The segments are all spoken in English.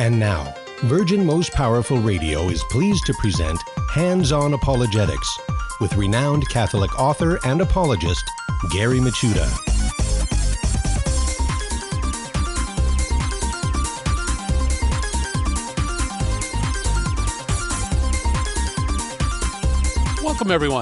And now, Virgin Most Powerful Radio is pleased to present Hands-On Apologetics with renowned Catholic author and apologist, Gary Michuta. Welcome, everyone.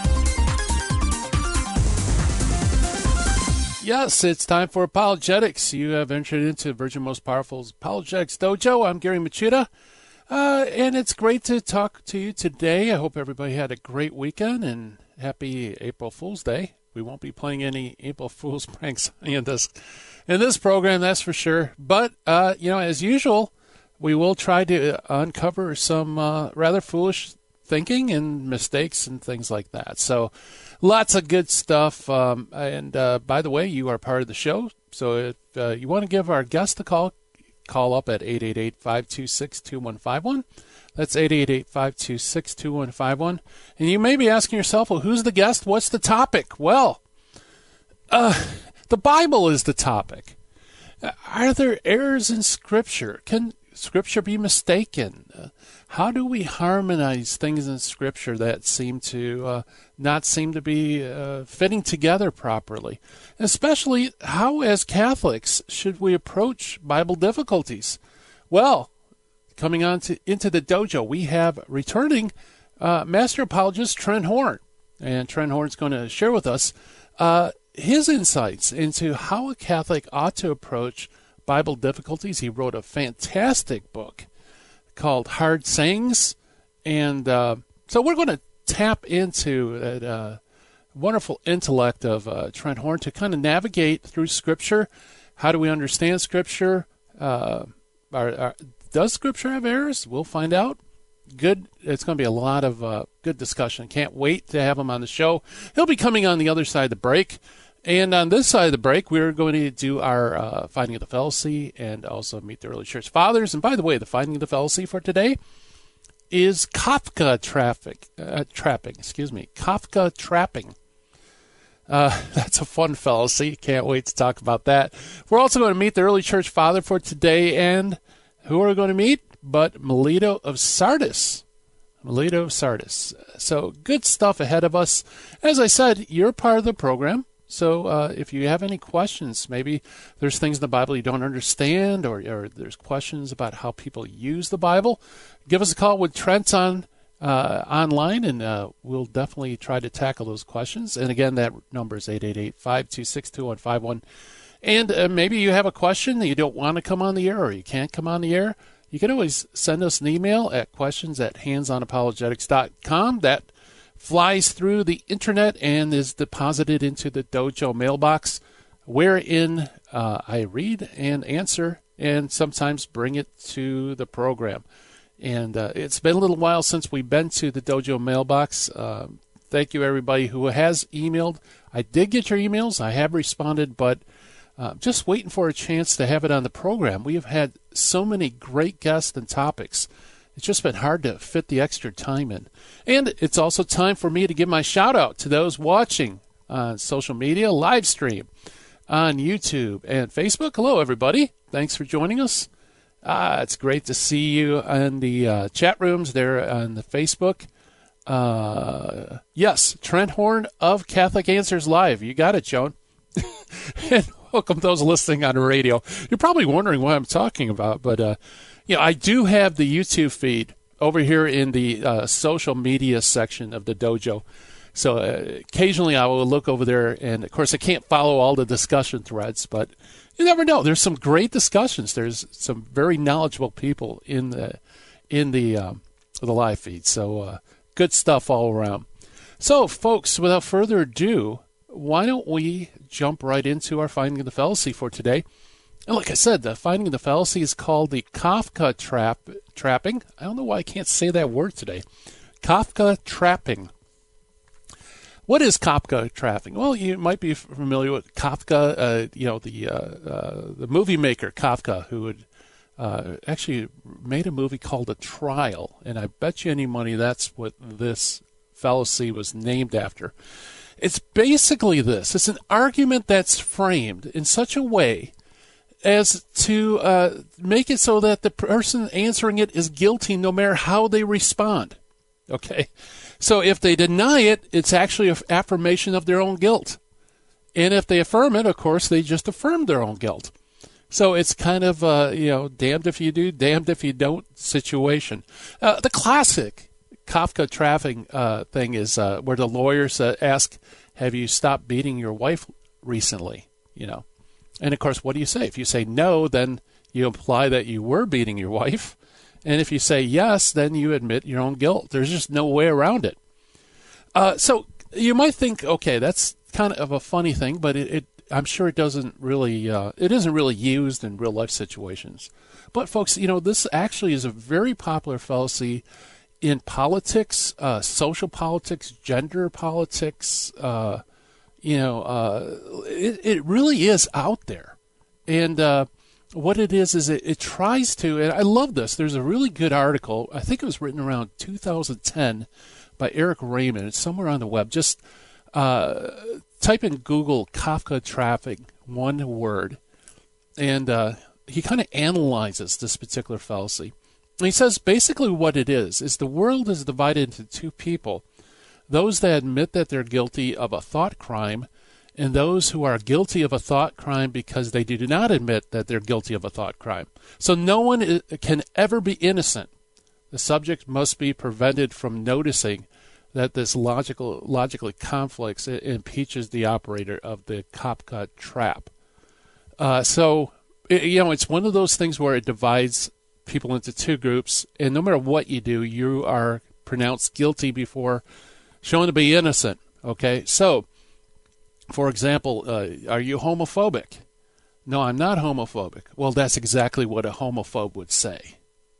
Yes, it's time for Apologetics. You have entered into Virgin Most Powerful's Apologetics Dojo. I'm Gary Michuta, and it's great to talk to you today. I hope everybody had a great weekend, and happy April Fool's Day. We won't be playing any April Fool's pranks in this program, that's for sure. But, as usual, we will try to uncover some rather foolish thinking and mistakes and things like that. So lots of good stuff. And by the way, you are part of the show. So if you want to give our guest a call up at 888-526-2151. That's 888-526-2151. And you may be asking yourself, well, who's the guest? What's the topic? Well, the Bible is the topic. Are there errors in Scripture? Can Scripture be mistaken? How do we harmonize things in Scripture that seem to not seem to be fitting together properly? Especially, how as Catholics should we approach Bible difficulties? Well, coming on into the dojo, we have returning Master Apologist Trent Horn. And Trent Horn's going to share with us his insights into how a Catholic ought to approach Bible difficulties. He wrote a fantastic book called Hard Sayings, and so we're going to tap into that wonderful intellect of Trent Horn to kind of navigate through Scripture. How do we understand Scripture? Does Scripture have errors? We'll find out. Good. It's going to be a lot of good discussion. Can't wait to have him on the show. He'll be coming on the other side of the break. And on this side of the break, we're going to do our Finding of the Fallacy and also meet the early church fathers. And by the way, the Finding of the Fallacy for today is Kafka trapping. Kafka trapping. That's a fun fallacy. Can't wait to talk about that. We're also going to meet the early church father for today. And who are we going to meet? But Melito of Sardis. Melito of Sardis. So good stuff ahead of us. As I said, you're part of the program. So if you have any questions, maybe there's things in the Bible you don't understand, or there's questions about how people use the Bible, give us a call with Trent online, and we'll definitely try to tackle those questions. And again, that number is 888-526-2151. And maybe you have a question that you don't want to come on the air, or you can't come on the air. You can always send us an email at questions@handsonapologetics.com. That flies through the internet and is deposited into the dojo mailbox, wherein I read and answer and sometimes bring it to the program. And it's been a little while since we've been to the dojo mailbox. Thank you, everybody who has emailed. I did get your emails. I have responded, but just waiting for a chance to have it on the program. We have had so many great guests and topics. It's just been hard to fit the extra time in. And it's also time for me to give my shout-out to those watching on social media, live stream on YouTube and Facebook. Hello, everybody. Thanks for joining us. It's great to see you in the chat rooms there on the Facebook. Yes, Trent Horn of Catholic Answers Live. You got it, Joan. And welcome those listening on the radio. You're probably wondering what I'm talking about, but I do have the YouTube feed over here in the social media section of the dojo. So occasionally I will look over there, and of course I can't follow all the discussion threads, but you never know. There's some great discussions. There's some very knowledgeable people in the live feed. So good stuff all around. So folks, without further ado, why don't we jump right into our Finding of the Fallacy for today? And like I said, the Finding of the Fallacy is called the Kafka trapping. I don't know why I can't say that word today. Kafka trapping. What is Kafka trapping? Well, you might be familiar with Kafka, the movie maker Kafka, who had actually made a movie called The Trial. And I bet you any money that's what this fallacy was named after. It's basically this. It's an argument that's framed in such a way as to make it so that the person answering it is guilty no matter how they respond. Okay? So if they deny it, it's actually an affirmation of their own guilt. And if they affirm it, of course, they just affirm their own guilt. So it's kind of, damned if you do, damned if you don't situation. The classic Kafka trapping thing is where the lawyers ask, have you stopped beating your wife recently? And, of course, what do you say? If you say no, then you imply that you were beating your wife. And if you say yes, then you admit your own guilt. There's just no way around it. So you might think, okay, that's kind of a funny thing, but I'm sure it isn't really used in real life situations. But folks, this actually is a very popular fallacy in politics, social politics, gender politics. It really is out there. And what it is it tries to, and I love this. There's a really good article. I think it was written around 2010 by Eric Raymond. It's somewhere on the web. Just type in Google Kafka trapping, one word, and he kind of analyzes this particular fallacy. And he says basically what it is the world is divided into two people, those that admit that they're guilty of a thought crime and those who are guilty of a thought crime because they do not admit that they're guilty of a thought crime. So no one can ever be innocent. The subject must be prevented from noticing that this logically conflicts and impeaches the operator of the Kafka trap. So it's one of those things where it divides people into two groups, and no matter what you do, you are pronounced guilty before shown to be innocent. Okay, so for example, are you homophobic? No, I'm not homophobic. Well, that's exactly what a homophobe would say.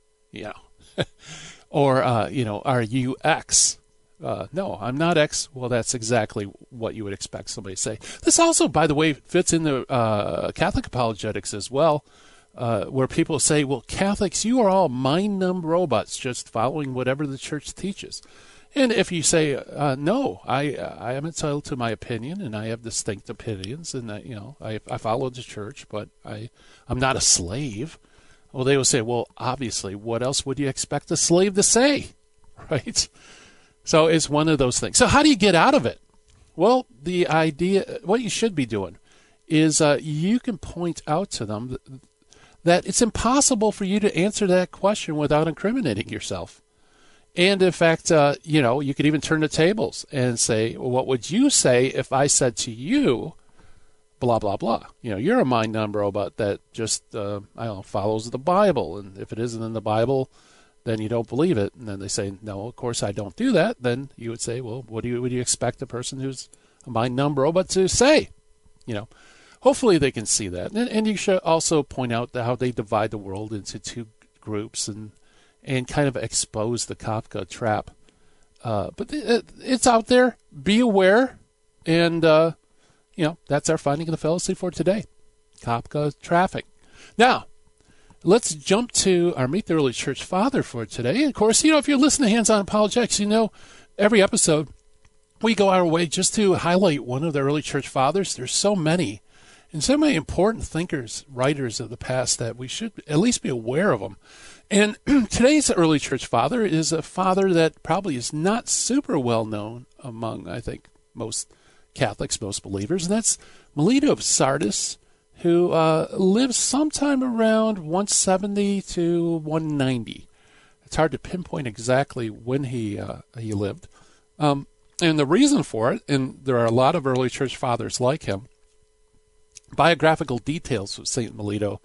Or are you X? No, I'm not X. Well, that's exactly what you would expect somebody to say. This also, by the way, fits into Catholic apologetics as well, where people say, well, Catholics, you are all mind-numb robots just following whatever the church teaches. And if you say, no, I am entitled to my opinion, and I have distinct opinions, and I follow the church, but I'm not a slave. Well, they will say, well, obviously, what else would you expect a slave to say, right? So it's one of those things. So how do you get out of it? Well, the idea, what you should be doing is you can point out to them that it's impossible for you to answer that question without incriminating yourself. And in fact, you could even turn the tables and say, well, what would you say if I said to you, blah, blah, blah. You're a mind-numb robot that just, follows the Bible. And if it isn't in the Bible, then you don't believe it. And then they say, no, of course I don't do that. Then you would say, well, what would you expect a person who's a mind-numb robot to say? Hopefully they can see that. And you should also point out how they divide the world into two groups and kind of expose the Kafka trap. But it's out there. Be aware. And, that's our finding of the fallacy for today. Kafka trapping. Now, let's jump to our Meet the Early Church Father for today. And of course, if you're listening to Hands On Apologetics, every episode we go our way just to highlight one of the early church fathers. There's so many, and so many important thinkers, writers of the past that we should at least be aware of them. And today's early church father is a father that probably is not super well known among, I think, most Catholics, most believers, and that's Melito of Sardis, who lived sometime around 170 to 190. It's hard to pinpoint exactly when he lived. And the reason for it, and there are a lot of early church fathers like him, biographical details of St. Melito,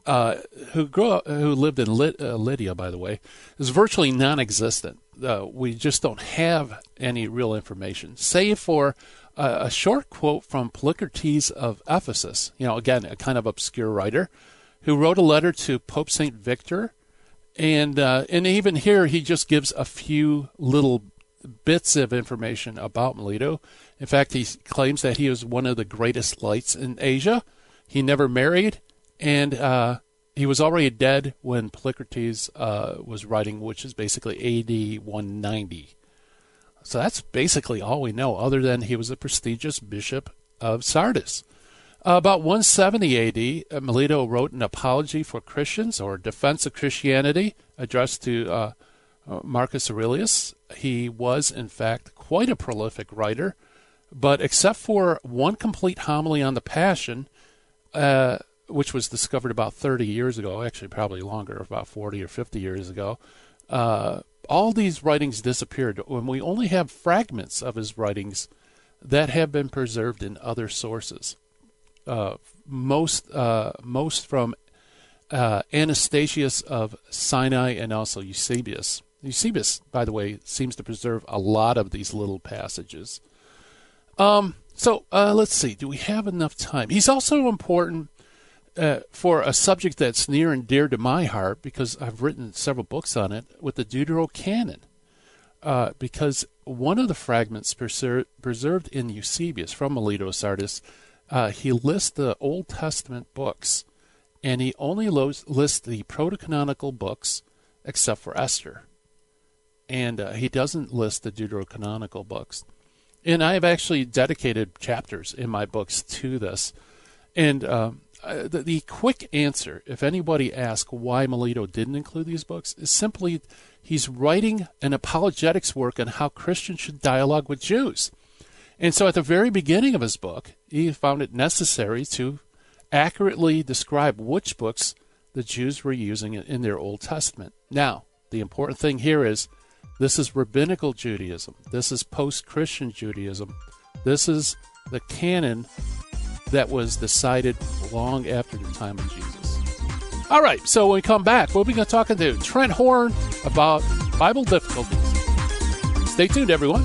who lived in Lydia, by the way, is virtually non-existent. We just don't have any real information, save for a short quote from Polycrates of Ephesus, again, a kind of obscure writer, who wrote a letter to Pope St. Victor, and even here he just gives a few little bits of information about Melito. In fact, he claims that he was one of the greatest lights in Asia. He never married, and he was already dead when Polycrates was writing, which is basically AD 190. So that's basically all we know, other than he was a prestigious bishop of Sardis. About 170 A.D., Melito wrote an apology for Christians, or defense of Christianity, addressed to Marcus Aurelius. He was, in fact, quite a prolific writer, but except for one complete homily on the Passion, which was discovered about 30 years ago, actually probably longer, about 40 or 50 years ago, all these writings disappeared, and we only have fragments of his writings that have been preserved in other sources. Most from Anastasius of Sinai and also Eusebius. Eusebius, by the way, seems to preserve a lot of these little passages. So let's see. Do we have enough time? He's also important for a subject that's near and dear to my heart, because I've written several books on it, with the Deuterocanon. Because one of the fragments preserved in Eusebius from Melito Sardis, he lists the Old Testament books, and he only lists the proto-canonical books except for Esther. And he doesn't list the deuterocanonical books. And I have actually dedicated chapters in my books to this. And the quick answer, if anybody asks why Melito didn't include these books, is simply he's writing an apologetics work on how Christians should dialogue with Jews. And so at the very beginning of his book, he found it necessary to accurately describe which books the Jews were using in their Old Testament. Now, the important thing here is this is rabbinical Judaism. This is post-Christian Judaism. This is the canon that was decided long after the time of Jesus. All right, so when we come back, we'll be talking to Trent Horn about Bible difficulties. Stay tuned, everyone.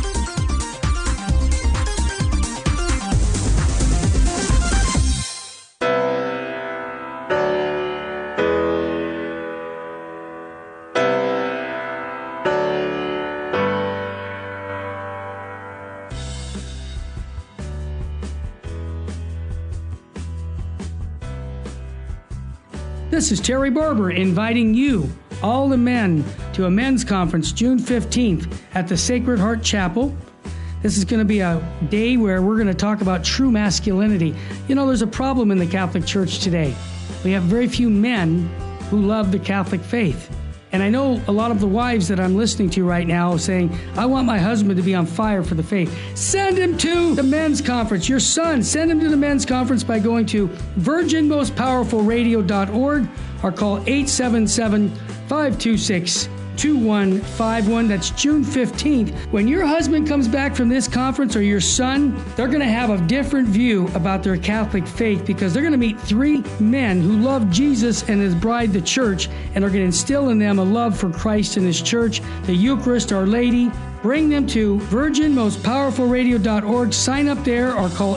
This is Terry Barber inviting you, all the men, to a men's conference June 15th at the Sacred Heart Chapel. This is going to be a day where we're going to talk about true masculinity. You know, there's a problem in the Catholic Church today. We have very few men who love the Catholic faith. And I know a lot of the wives that I'm listening to right now saying, I want my husband to be on fire for the faith. Send him to the men's conference. Your son, send him to the men's conference by going to virginmostpowerfulradio.org or call 877-526-2151. That's June 15th. When your husband comes back from this conference, or your son, they're going to have a different view about their Catholic faith, because they're going to meet three men who love Jesus and his bride, the church, and are going to instill in them a love for Christ and his church, the Eucharist, Our Lady. Bring them to virginmostpowerfulradio.org. Sign up there or call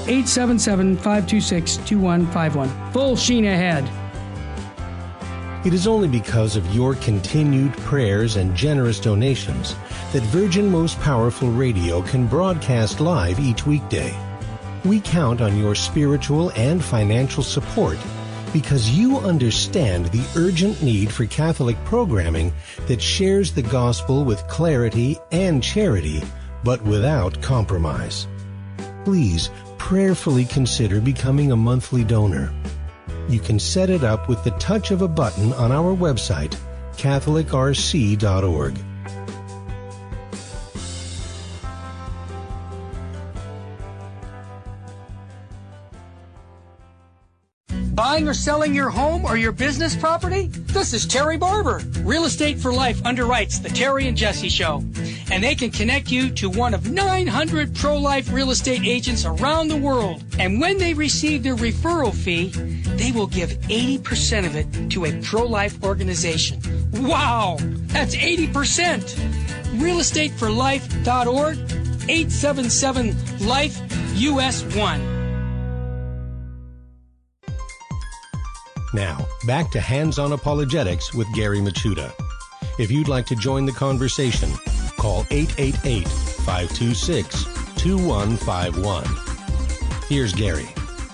877-526-2151. Full sheen ahead. It is only because of your continued prayers and generous donations that Virgin Most Powerful Radio can broadcast live each weekday. We count on your spiritual and financial support because you understand the urgent need for Catholic programming that shares the gospel with clarity and charity, but without compromise. Please prayerfully consider becoming a monthly donor. You can set it up with the touch of a button on our website, catholicrc.org. Buying or selling your home or your business property? This is Terry Barber. Real Estate for Life underwrites the Terry and Jesse Show. And they can connect you to one of 900 pro-life real estate agents around the world. And when they receive their referral fee, they will give 80% of it to a pro-life organization. Wow! That's 80%! realestateforlife.org, 877-LIFE-US1. Now, back to Hands-On Apologetics with Gary Michuta. If you'd like to join the conversation, call 888-526-2151. Here's Gary.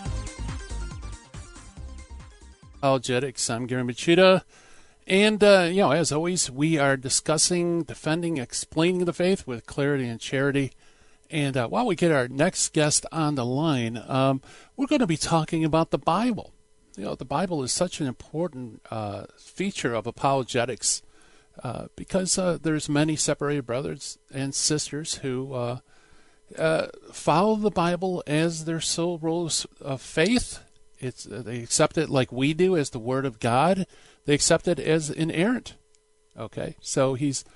Apologetics. I'm Gary Michuta. And, as always, we are discussing, defending, explaining the faith with clarity and charity. And while we get our next guest on the line, we're going to be talking about the Bible. You know, the Bible is such an important feature of apologetics because there's many separated brothers and sisters who follow the Bible as their sole rules of faith. They accept it like we do as the Word of God. They accept it as inerrant. Okay, so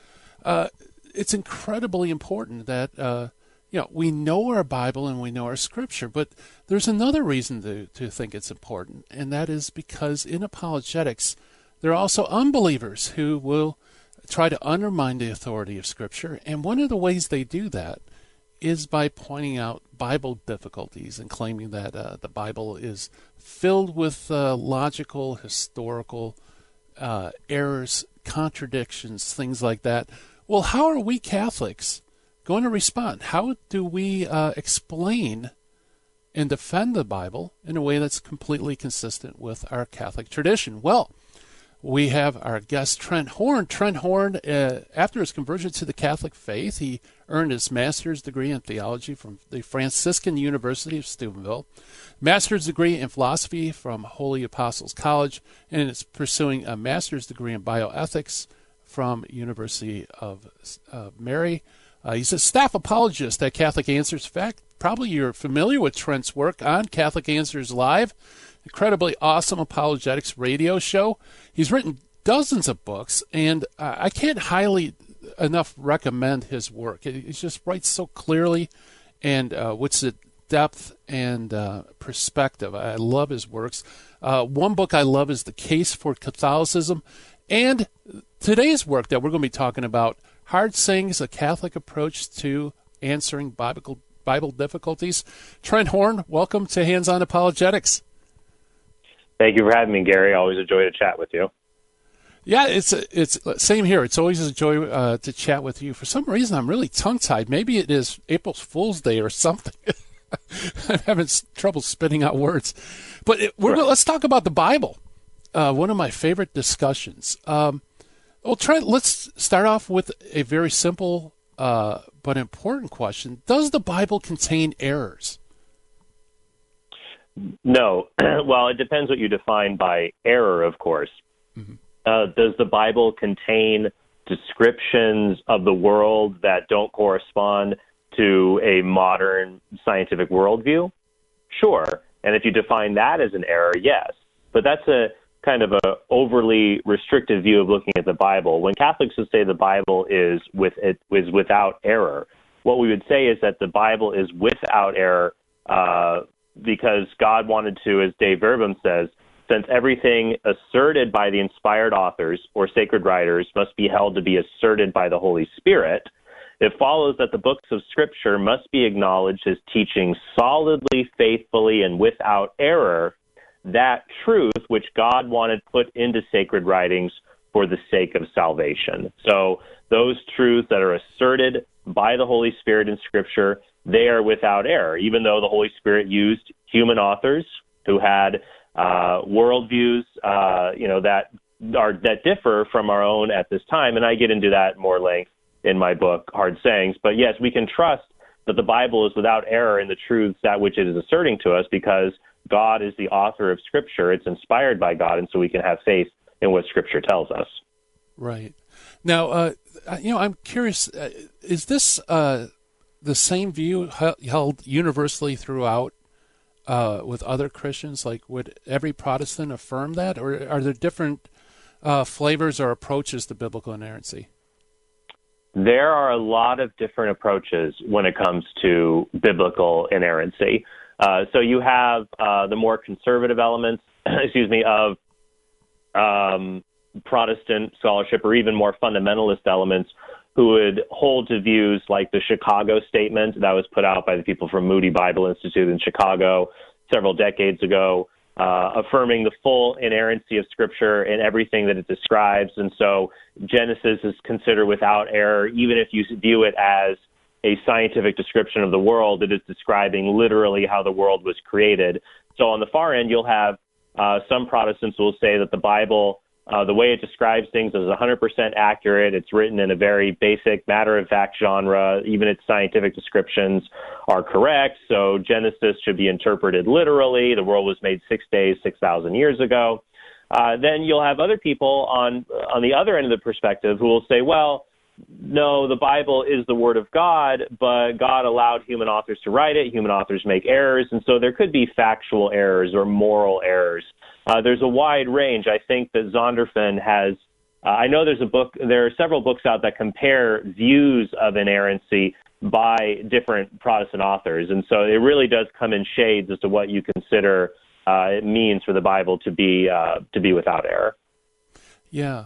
it's incredibly important that we know our Bible and we know our Scripture, but there's another reason to think it's important, and that is because in apologetics, there are also unbelievers who will try to undermine the authority of Scripture, and one of the ways they do that is by pointing out Bible difficulties and claiming that the Bible is filled with logical, historical errors, contradictions, things like that. Well, how are we Catholics going to respond? How do we explain and defend the Bible in a way that's completely consistent with our Catholic tradition? Well, we have our guest, Trent Horn. Trent Horn, after his conversion to the Catholic faith, he earned his master's degree in theology from the Franciscan University of Steubenville, master's degree in philosophy from Holy Apostles College, and is pursuing a master's degree in bioethics from University of Mary. He's a staff apologist at Catholic Answers. In fact, probably you're familiar with Trent's work on Catholic Answers Live, incredibly awesome apologetics radio show. He's written dozens of books, and I can't highly enough recommend his work. He just writes so clearly and with the depth and perspective. I love his works. One book I love is The Case for Catholicism, and today's work that we're going to be talking about, Hard Sayings, a Catholic Approach to Answering Bible Difficulties. Trent Horn, welcome to Hands On Apologetics. Thank you for having me, Gary. Always a joy to chat with you. Yeah, it's same here. It's always a joy to chat with you. For some reason, I'm really tongue-tied. Maybe it is April Fool's Day or something. I'm having trouble spitting out words. But let's talk about the Bible. One of my favorite discussions. Well, Trent, let's start off with a very simple but important question. Does the Bible contain errors? No. Well, it depends what you define by error, of course. Mm-hmm. Does the Bible contain descriptions of the world that don't correspond to a modern scientific worldview? Sure. And if you define that as an error, yes. But that's a kind of a overly restrictive view of looking at the Bible. When Catholics would say the Bible is without error, what we would say is that the Bible is without error because God wanted to, as Dave Verbum says, since everything asserted by the inspired authors or sacred writers must be held to be asserted by the Holy Spirit, it follows that the books of Scripture must be acknowledged as teaching solidly, faithfully, and without error that truth which God wanted put into sacred writings for the sake of salvation. So those truths that are asserted by the Holy Spirit in Scripture, they are without error, even though the Holy Spirit used human authors who had worldviews, that differ from our own at this time. And I get into that more length in my book, Hard Sayings. But yes, we can trust that the Bible is without error in the truths that which it is asserting to us because God is the author of Scripture. It's inspired by God, and so we can have faith in what Scripture tells us. Right. Now, I'm curious, is this the same view held universally throughout with other Christians? Like, would every Protestant affirm that, or are there different flavors or approaches to biblical inerrancy? There are a lot of different approaches when it comes to biblical inerrancy. So you have the more conservative elements, of Protestant scholarship, or even more fundamentalist elements who would hold to views like the Chicago Statement that was put out by the people from Moody Bible Institute in Chicago several decades ago, affirming the full inerrancy of Scripture in everything that it describes. And so Genesis is considered without error, even if you view it as a scientific description of the world. It is describing literally how the world was created. So on the far end, you'll have some Protestants who will say that the Bible The way it describes things is 100% accurate. It's written in a very basic, matter-of-fact genre. Even its scientific descriptions are correct. So Genesis should be interpreted literally. The world was made 6 days, 6,000 years ago. Then you'll have other people on the other end of the perspective who will say, well, no, the Bible is the Word of God, but God allowed human authors to write it. Human authors make errors, and so there could be factual errors or moral errors. There's a wide range. I think that Zondervan has, I know there are several books out that compare views of inerrancy by different Protestant authors. And so it really does come in shades as to what you consider it means for the Bible to be without error. Yeah,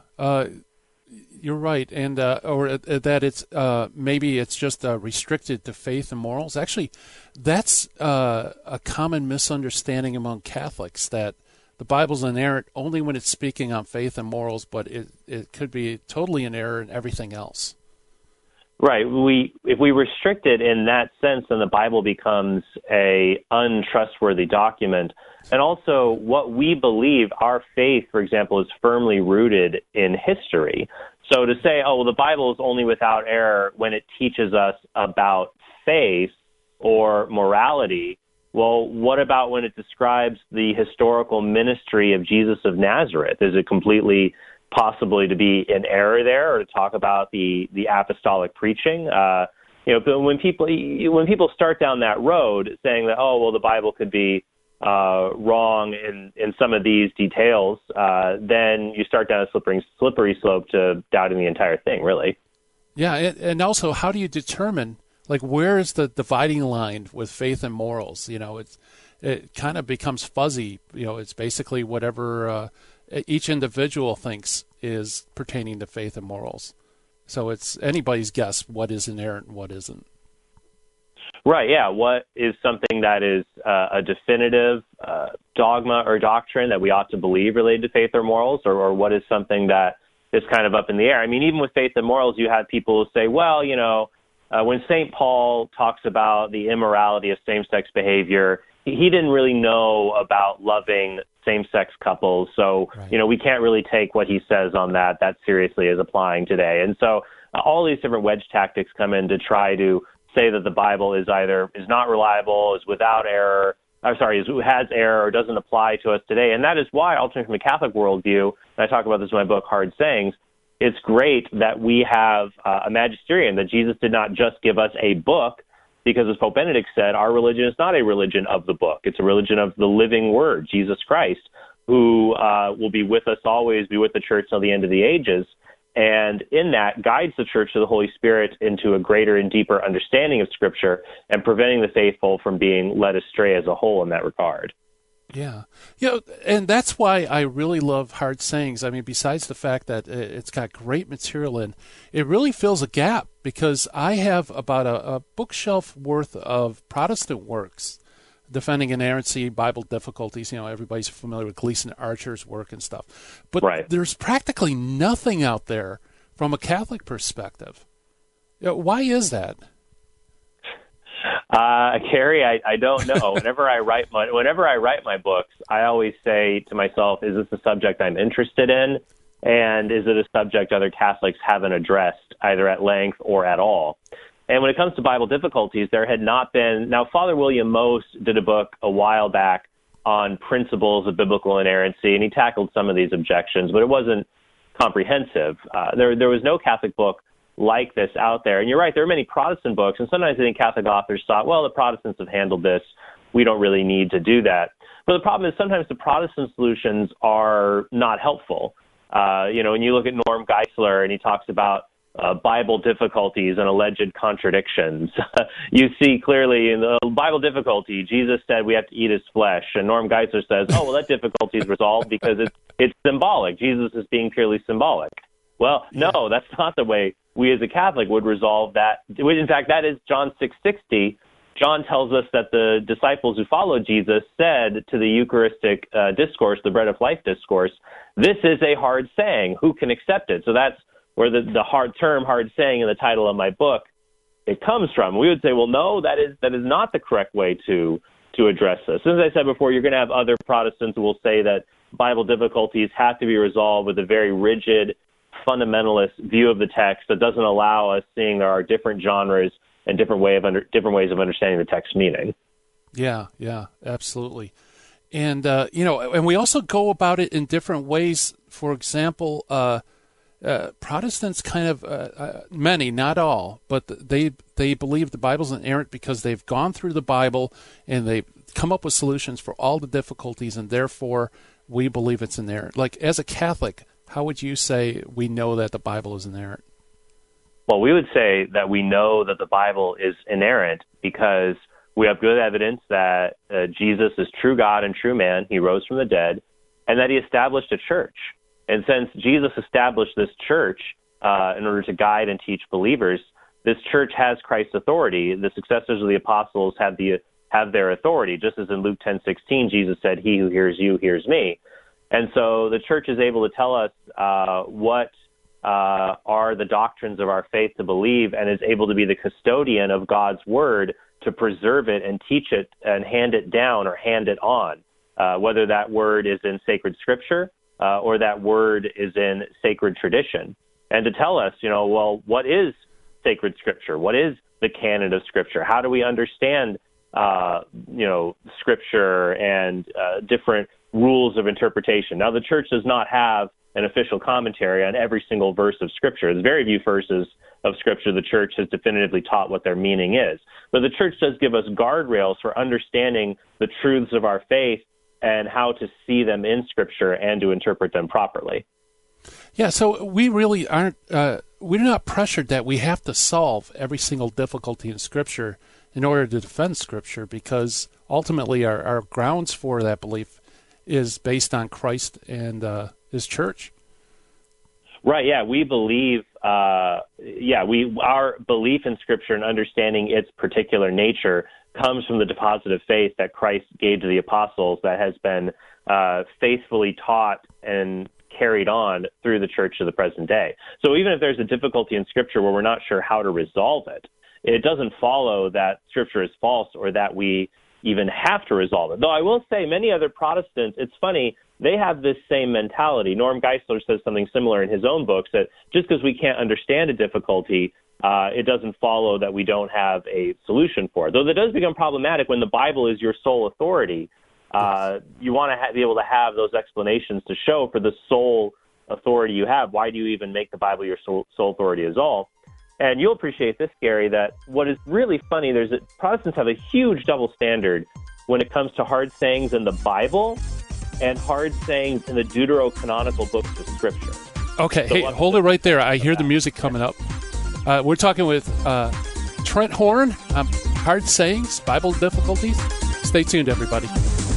you're right. And, or that it's, maybe it's just restricted to faith and morals. Actually, that's a common misunderstanding among Catholics, that the Bible's inerrant only when it's speaking on faith and morals, but it could be totally in error in everything else. Right. If we restrict it in that sense, then the Bible becomes a untrustworthy document. And also, what we believe, our faith, for example, is firmly rooted in history. So to say, oh, well, the Bible is only without error when it teaches us about faith or morality, well, what about when it describes the historical ministry of Jesus of Nazareth? Is it completely possibly to be in error there, or to talk about the apostolic preaching? But when people start down that road saying that, oh, well, the Bible could be wrong in some of these details, then you start down a slippery slope to doubting the entire thing, really. Yeah, and also, how do you determine, like, where is the dividing line with faith and morals? It kind of becomes fuzzy. It's basically whatever each individual thinks is pertaining to faith and morals. So it's anybody's guess what is inerrant and what isn't. Right, yeah. What is something that is a definitive dogma or doctrine that we ought to believe related to faith or morals, or what is something that is kind of up in the air? I mean, even with faith and morals, you have people who say, well, when St. Paul talks about the immorality of same-sex behavior, he didn't really know about loving same-sex couples. So, right. We can't really take what he says on that seriously as applying today. And so all these different wedge tactics come in to try to say that the Bible is not reliable, is without error, has error, or doesn't apply to us today. And that is why, ultimately from a Catholic worldview, and I talk about this in my book, Hard Sayings, it's great that we have a magisterium, that Jesus did not just give us a book, because as Pope Benedict said, our religion is not a religion of the book. It's a religion of the living Word, Jesus Christ, who will be with us always, be with the Church till the end of the ages, and in that guides the Church to the Holy Spirit into a greater and deeper understanding of Scripture and preventing the faithful from being led astray as a whole in that regard. Yeah. And that's why I really love Hard Sayings. I mean, besides the fact that it's got great material in, it really fills a gap, because I have about a bookshelf worth of Protestant works defending inerrancy, Bible difficulties. Everybody's familiar with Gleason Archer's work and stuff. But right. There's practically nothing out there from a Catholic perspective. Why is that? Carrie, I don't know. Whenever I write my books, I always say to myself, is this a subject I'm interested in? And is it a subject other Catholics haven't addressed, either at length or at all? And when it comes to Bible difficulties, there had not been... Now, Father William Most did a book a while back on principles of biblical inerrancy, and he tackled some of these objections, but it wasn't comprehensive. There was no Catholic book like this out there. And you're right, there are many Protestant books, and sometimes I think Catholic authors thought, well, the Protestants have handled this, we don't really need to do that. But the problem is sometimes the Protestant solutions are not helpful. When you look at Norm Geisler and he talks about Bible difficulties and alleged contradictions, you see clearly in the Bible difficulty, Jesus said we have to eat his flesh, and Norm Geisler says, oh, well, that difficulty is resolved because it's symbolic. Jesus is being purely symbolic. Well, no, that's not the way we as a Catholic would resolve that. In fact, that is John 6:60. John tells us that the disciples who followed Jesus said to the Eucharistic discourse, the Bread of Life discourse, this is a hard saying. Who can accept it? So that's where the hard saying in the title of my book, it comes from. We would say, well, no, that is not the correct way to address this. As I said before, you're going to have other Protestants who will say that Bible difficulties have to be resolved with a very rigid, fundamentalist view of the text that doesn't allow us seeing there are different genres and different ways of understanding the text meaning. Yeah, absolutely. And, and we also go about it in different ways. For example, Protestants kind of, many, not all, but they believe the Bible's inerrant because they've gone through the Bible and they've come up with solutions for all the difficulties, and therefore we believe it's inerrant. Like, as a Catholic, how would you say we know that the Bible is inerrant? Well, we would say that we know that the Bible is inerrant because we have good evidence that Jesus is true God and true man. He rose from the dead, and that he established a church. And since Jesus established this church in order to guide and teach believers, this church has Christ's authority. The successors of the apostles have their authority, just as in Luke 10:16, Jesus said, "He who hears you hears me." And so the church is able to tell us what are the doctrines of our faith to believe, and is able to be the custodian of God's word to preserve it and teach it and hand it down or hand it on, whether that word is in sacred scripture or that word is in sacred tradition. And to tell us, well, what is sacred scripture? What is the canon of scripture? How do we understand, scripture and different rules of interpretation? Now, the church does not have an official commentary on every single verse of scripture. There's very few verses of scripture the church has definitively taught what their meaning is. But the church does give us guardrails for understanding the truths of our faith and how to see them in scripture and to interpret them properly. Yeah, so we really aren't, we're not pressured that we have to solve every single difficulty in scripture in order to defend scripture, because ultimately our grounds for that belief is based on Christ and his church. Right, yeah, we believe, our belief in Scripture and understanding its particular nature comes from the deposit of faith that Christ gave to the apostles that has been faithfully taught and carried on through the church to the present day. So even if there's a difficulty in Scripture where we're not sure how to resolve it, it doesn't follow that Scripture is false or that we even have to resolve it. Though I will say many other Protestants, it's funny, they have this same mentality. Norm Geisler says something similar in his own books, that just because we can't understand a difficulty, it doesn't follow that we don't have a solution for it. Though that does become problematic when the Bible is your sole authority. You want to be able to have those explanations to show for the sole authority you have. Why do you even make the Bible your sole authority is all? And you'll appreciate this, Gary, that what is really funny, Protestants have a huge double standard when it comes to hard sayings in the Bible and hard sayings in the deuterocanonical books of Scripture. Okay, so hey, hold it right there. I hear the music coming up. We're talking with Trent Horn, Hard Sayings, Bible Difficulties. Stay tuned, everybody.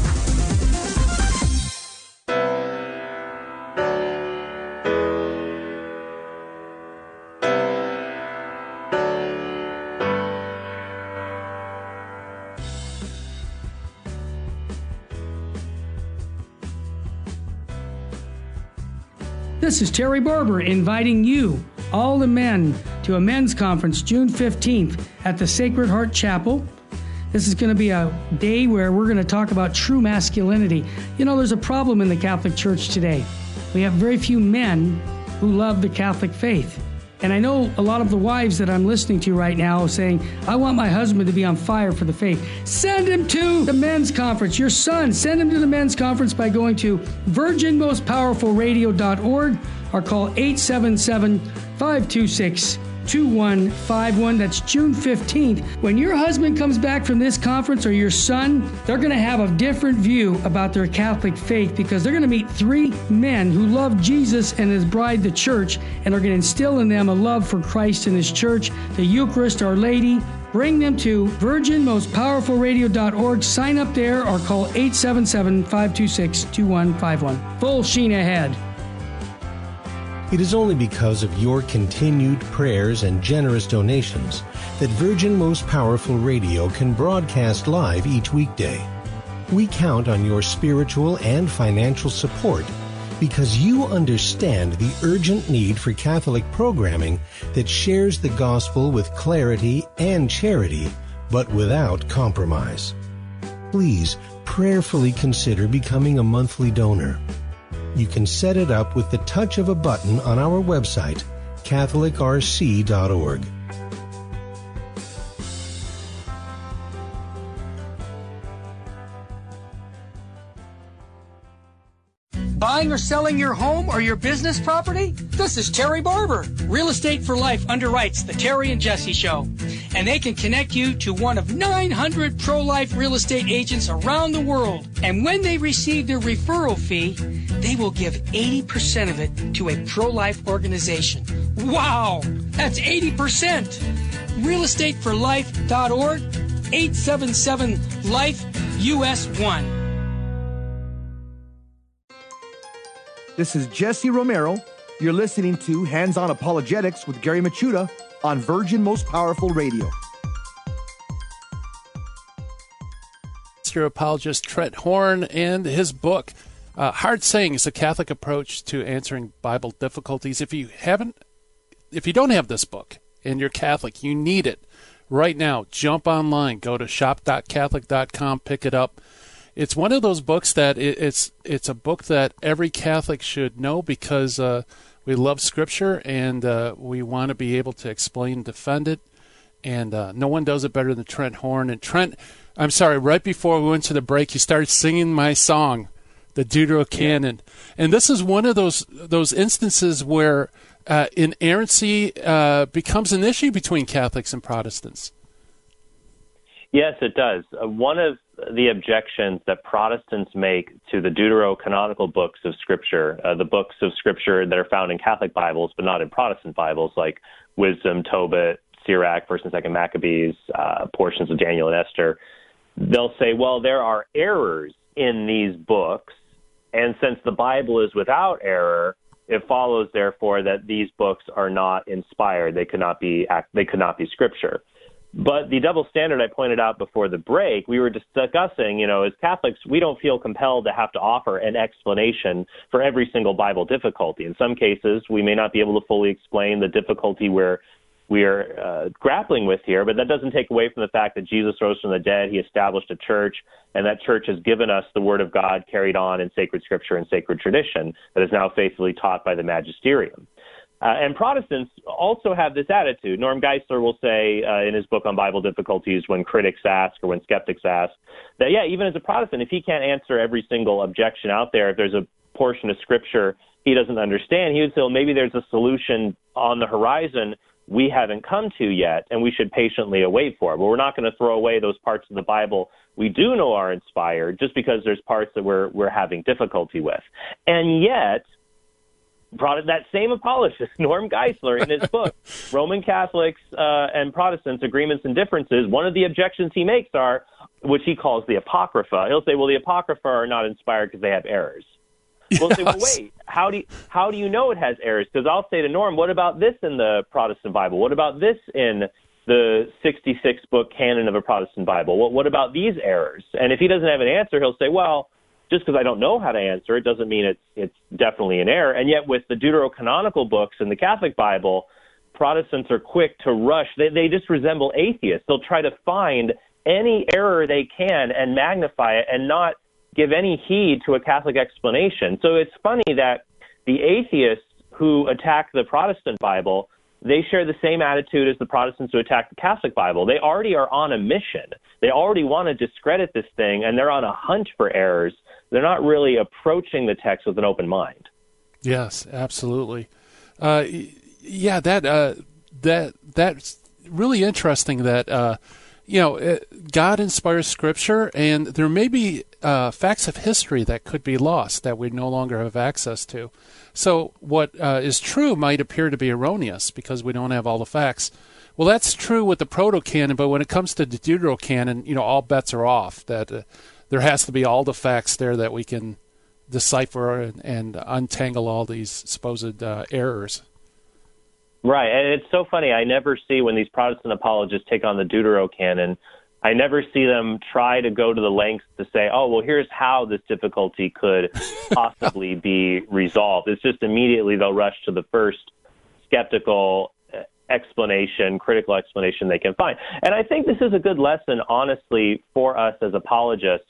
This is Terry Barber inviting you, all the men, to a men's conference June 15th at the Sacred Heart Chapel. This is going to be a day where we're going to talk about true masculinity. There's a problem in the Catholic Church today. We have very few men who love the Catholic faith. And I know a lot of the wives that I'm listening to right now saying, I want my husband to be on fire for the faith. Send him to the men's conference. Your son, send him to the men's conference by going to virginmostpowerfulradio.org or call 877-526-2151. That's June 15th. When your husband comes back from this conference, or your son, they're going to have a different view about their Catholic faith, because they're going to meet three men who love Jesus and his bride, the church, and are going to instill in them a love for Christ and his church, the Eucharist, Our Lady. Bring them to virginmostpowerfulradio.org. Sign up there or call 877-526-2151. Full sheen ahead. It is only because of your continued prayers and generous donations that Virgin Most Powerful Radio can broadcast live each weekday. We count on your spiritual and financial support because you understand the urgent need for Catholic programming that shares the gospel with clarity and charity, but without compromise. Please prayerfully consider becoming a monthly donor. You can set it up with the touch of a button on our website, catholicrc.org. Buying or selling your home or your business property? This is Terry Barber. Real Estate for Life underwrites the Terry and Jesse Show. And they can connect you to one of 900 pro-life real estate agents around the world. And when they receive their referral fee, they will give 80% of it to a pro-life organization. Wow! That's 80%! realestateforlife.org, 877-LIFE-US1. This is Jesse Romero. You're listening to Hands-On Apologetics with Gary Machuda on Virgin Most Powerful Radio. Master apologist Trent Horn and his book, Hard Sayings, A Catholic Approach to Answering Bible Difficulties. If you don't have this book and you're Catholic, you need it right now. Jump online, go to shop.catholic.com, pick it up. It's one of those books that it's a book that every Catholic should know because we love Scripture and we want to be able to explain and defend it. And no one does it better than Trent Horn. And Trent, I'm sorry, right before we went to the break, you started singing my song, the Deuterocanon. Yeah. And this is one of those instances where inerrancy becomes an issue between Catholics and Protestants. Yes, it does. One of the objections that Protestants make to the deuterocanonical books of Scripture, the books of Scripture that are found in Catholic Bibles but not in Protestant Bibles, like Wisdom, Tobit, Sirach, 1st and 2nd Maccabees, portions of Daniel and Esther, they'll say, well, there are errors in these books, and since the Bible is without error, it follows, therefore, that these books are not inspired. They could not be Scripture. But the double standard I pointed out before the break, we were discussing, as Catholics, we don't feel compelled to have to offer an explanation for every single Bible difficulty. In some cases, we may not be able to fully explain the difficulty we are grappling with here, but that doesn't take away from the fact that Jesus rose from the dead, he established a church, and that church has given us the Word of God carried on in sacred Scripture and sacred tradition that is now faithfully taught by the Magisterium. And Protestants also have this attitude. Norm Geisler will say in his book on Bible difficulties, when critics ask or when skeptics ask, that, even as a Protestant, if he can't answer every single objection out there, if there's a portion of Scripture he doesn't understand, he would say, well, maybe there's a solution on the horizon we haven't come to yet, and we should patiently await for it. But we're not going to throw away those parts of the Bible we do know are inspired just because there's parts that we're having difficulty with. And yet, that same apologist, Norm Geisler, in his book, Roman Catholics and Protestants, Agreements and Differences, one of the objections he makes are, which he calls the Apocrypha. He'll say, well, the Apocrypha are not inspired because they have errors. We'll say, well, wait, how do you know it has errors? Because I'll say to Norm, what about this in the Protestant Bible? What about this in the 66-book canon of a Protestant Bible? What about these errors? And if he doesn't have an answer, he'll say, well, just because I don't know how to answer it doesn't mean it's definitely an error. And yet with the deuterocanonical books in the Catholic Bible, Protestants are quick to rush. They just resemble atheists. They'll try to find any error they can and magnify it and not give any heed to a Catholic explanation. So it's funny that the atheists who attack the Protestant Bible, they share the same attitude as the Protestants who attack the Catholic Bible. They already are on a mission. They already want to discredit this thing, and they're on a hunt for errors. They're not really approaching the text with an open mind. Yes, absolutely. That's really interesting that God inspires Scripture, and there may be facts of history that could be lost that we no longer have access to. So what is true might appear to be erroneous because we don't have all the facts. Well, that's true with the Proto-Canon, but when it comes to the Deuterocanon, all bets are off. That there has to be all the facts there that we can decipher and untangle all these supposed errors. Right, and it's so funny. I never see when these Protestant apologists take on the Deuterocanon, I never see them try to go to the lengths to say, oh, well, here's how this difficulty could possibly be resolved. It's just immediately they'll rush to the first skeptical explanation, critical explanation they can find. And I think this is a good lesson, honestly, for us as apologists.